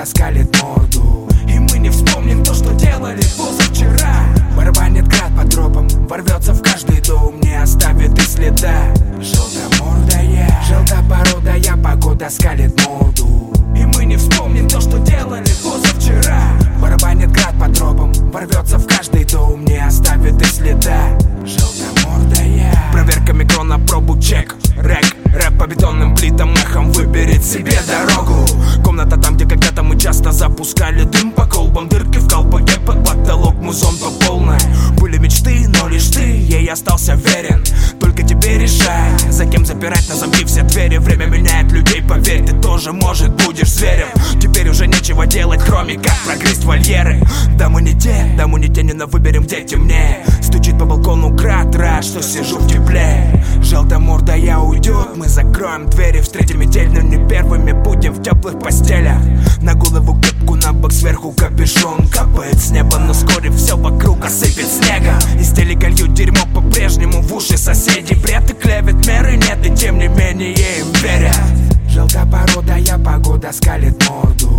скалит морду, и мы не вспомним то, что делали позавчера. Барабанит град по тропам, ворвется в каждый дом, не оставит и следа. Желтопородая погода скалит морду, и мы не вспомним то, что делали позавчера. Барабанит град по тропам, ворвется в каждый дом, не оставит и следа. Желтомордая. Проверка микрона, пробу, чек, рэп по бетонным плитам эхом выберет себе дорогу. Комната там, где когда-то мы часто запускали дым по колбам, дырки в колпаке под потолок, музон по полной. Были мечты, но лишь ты ей остался верен. Только тебе решай, за кем запирать на замки все двери. Время меняет людей, поверь, ты тоже, может, будешь зверем. Теперь уже нечего делать, кроме как прогрызть вольеры. Да мы не те, не на выберем, где темнее. Стучит по балкону град, рад, что сижу в тепле. Желтомордая уйдет, мы закроем двери. Встретим метель, но не первыми будем в теплых постелях. На голову кепку, на бок сверху капюшон. Капает с неба, но вскоре все вокруг осыпет снега. Из телека льют дерьмо по-прежнему в уши соседей. Бред и клевет, меры нет, и тем не менее им верят. Желтопородая погода скалит морду,